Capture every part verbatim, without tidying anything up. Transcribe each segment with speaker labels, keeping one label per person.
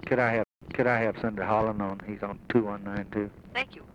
Speaker 1: Could I have could I have Senator Holland on? He's on two one nine two.
Speaker 2: Thank you.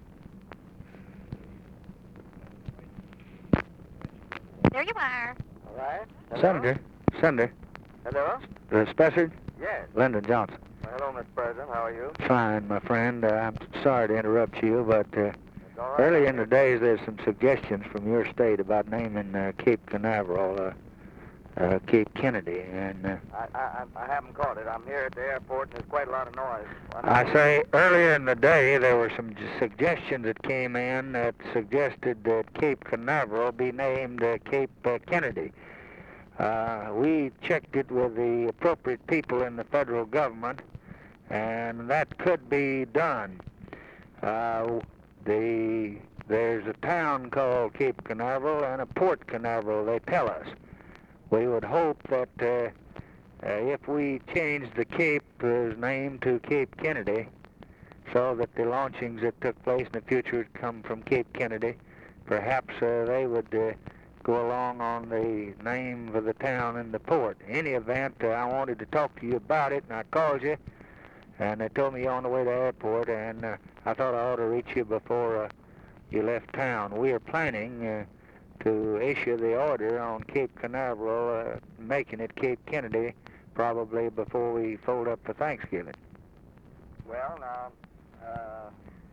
Speaker 2: There you are.
Speaker 3: All right. Hello?
Speaker 1: Senator, Senator,
Speaker 3: Hello?
Speaker 1: uh, Spessard,
Speaker 3: Yes.
Speaker 1: Lyndon Johnson.
Speaker 3: Well, hello, Mister President. How are you?
Speaker 1: Fine, my friend. Uh, I'm sorry to interrupt you, but uh,
Speaker 3: It's all right.
Speaker 1: early in the days there's some suggestions from your state about naming uh, Cape Canaveral uh, uh, Cape Kennedy, and uh,
Speaker 3: I, I, I haven't caught it. I'm here at the airport, and there's quite a lot of noise.
Speaker 1: I say earlier in the day there were some j- suggestions that came in that suggested that Cape Canaveral be named uh, Cape uh, Kennedy. Uh, we checked it with the appropriate people in the federal government, and that could be done. Uh, the there's a town called Cape Canaveral and a Port Canaveral, they tell us. We would hope that uh, uh, if we changed the Cape's name to Cape Kennedy, so that the launchings that took place in the future would come from Cape Kennedy, perhaps uh, they would uh, go along on the name of the town and the port. In any event, uh, I wanted to talk to you about it, and I called you, and they told me you're on the way to the airport, and uh, I thought I ought to reach you before uh, you left town. We are planning uh, to issue the order on Cape Canaveral, uh, making it Cape Kennedy, probably before we fold up for Thanksgiving.
Speaker 3: Well, now, uh,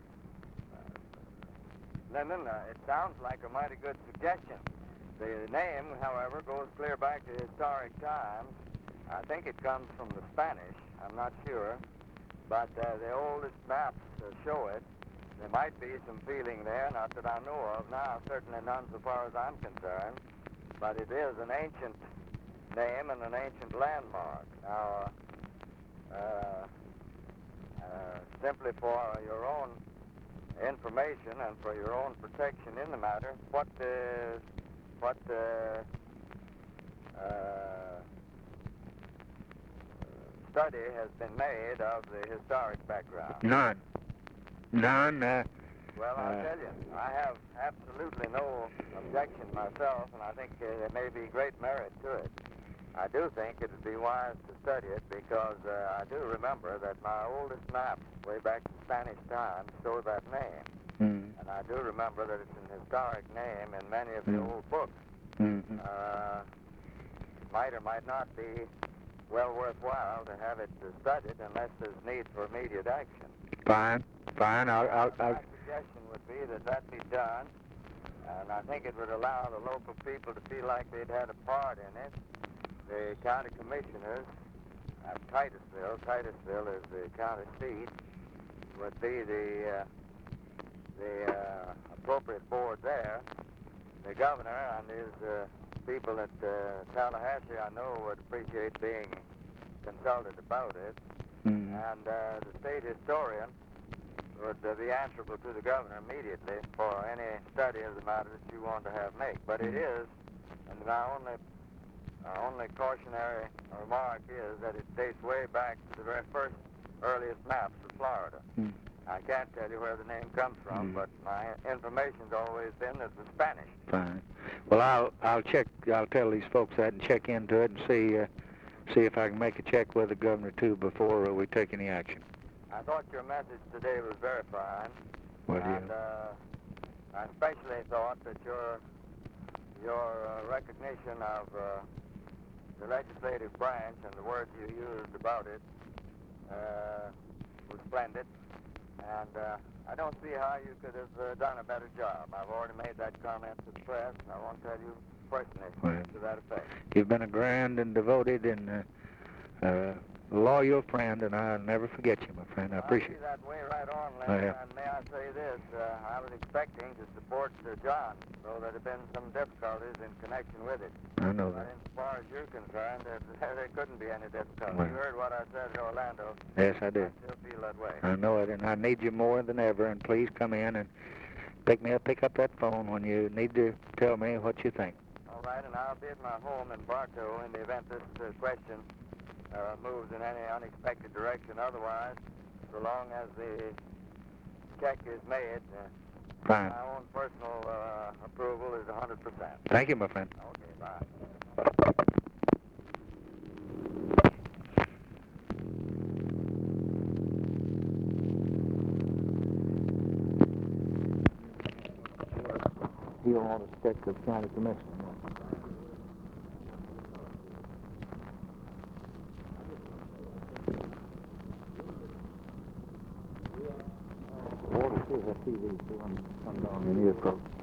Speaker 3: Lyndon, uh, it sounds like a mighty good suggestion. The name, however, goes clear back to historic times. I think it comes from the Spanish. I'm not sure. But uh, the oldest maps uh, show it. There might be some feeling there, not that I know of now, certainly none so far as I'm concerned. But it is an ancient name and an ancient landmark. Now, uh, uh, simply for your own information and for your own protection in the matter, what uh, what uh, uh, study has been made of the historic background?
Speaker 1: None. None. Uh,
Speaker 3: Well, I'll
Speaker 1: Uh,
Speaker 3: tell you, I have absolutely no objection myself, and I think uh, there may be great merit to it. I do think it would be wise to study it because uh, I do remember that my oldest maps, way back in Spanish times, show that name.
Speaker 1: mm,
Speaker 3: And I do remember that it's an historic name in many of the
Speaker 1: Mm.
Speaker 3: old books.
Speaker 1: mm-hmm.
Speaker 3: Uh, might or might not be well worthwhile to have it uh, studied unless there's need for immediate action.
Speaker 1: Fine. Fine. I'll, I'll,
Speaker 3: My
Speaker 1: I'll,
Speaker 3: suggestion would be that that be done, and I think it would allow the local people to feel like they'd had a part in it. The county commissioners at Titusville, Titusville is the county seat, would be the uh, the uh, appropriate board there. The governor and his uh, people at uh, Tallahassee, I know, would appreciate being consulted about it.
Speaker 1: mm,
Speaker 3: And uh, the state historian would uh, be answerable to the governor immediately for any study of the matter that you want to have make. But it is, and my only, uh, only cautionary remark is that it dates way back to the very first earliest maps of Florida.
Speaker 1: mm.
Speaker 3: I can't tell you where the name comes from,
Speaker 1: Mm.
Speaker 3: but my information's always been that it was Spanish.
Speaker 1: Fine. Well, I'll I'll check. I'll tell these folks that and check into it and see uh, see if I can make a check with the governor too before uh, we take any action.
Speaker 3: I thought your message today was very fine.
Speaker 1: What do you?
Speaker 3: And uh, I especially thought that your your uh, recognition of uh, the legislative branch and the words you used about it uh, was splendid. And uh, I don't see how you could have uh, done a better job. I've already made that comment to the press, and I won't tell you personally
Speaker 1: Well,
Speaker 3: to that effect.
Speaker 1: You've been a grand and devoted and uh, uh, loyal friend, and I'll never forget you, my friend. I appreciate
Speaker 3: it. that way right on,
Speaker 1: Oh,
Speaker 3: Lynn.
Speaker 1: yeah.
Speaker 3: And may I say this, uh, I was expecting to support uh, John, though there have been some difficulties in connection with it.
Speaker 1: it. I know
Speaker 3: But
Speaker 1: that.
Speaker 3: as far as you're concerned, there, there couldn't be any difficulty.
Speaker 1: Well.
Speaker 3: You heard what I said in Orlando.
Speaker 1: Yes, I do.
Speaker 3: I still feel that way.
Speaker 1: I know it, and I need you more than ever. And please come in and pick me up. Pick up that phone when you need to tell me what you think.
Speaker 3: All right, and I'll be at my home in Bartow in the event this uh, question uh, moves in any unexpected direction. Otherwise, so long as the check is made, uh,
Speaker 1: Fine.
Speaker 3: my own personal uh, approval is one hundred percent.
Speaker 1: Thank you, my friend.
Speaker 3: Okay, bye.
Speaker 1: he'll want to stick to the county commissioner. Water, see that T V, see when it comes on in your throat.